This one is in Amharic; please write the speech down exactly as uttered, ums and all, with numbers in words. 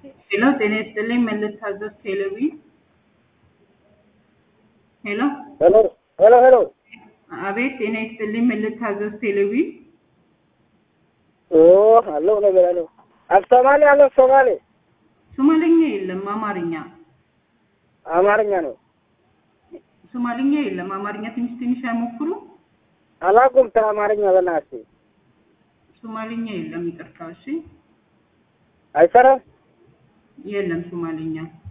Hello, ጤና ይስጥልኝ መልታዘዝ ቴሌቪ ሄሎ ሄሎ ሄሎ ሄሎ አቤት ጤና ይስጥልኝ መልታዘዝ ቴሌቪ ኦ አሎ ነገር አሎ አፍሰማሊ አሎ ሶማሌ ሶማሊኛ የለም አማርኛ አማርኛ ነው ሶማሊኛ የለም አማርኛ ትንሽ ትንሽ አይሞክሩ አላቁም ተአማርኛ በእናትህ ሶማሊኛ የለም ይቅርታ እሺ አይሰራም የለም ሶማሊኛ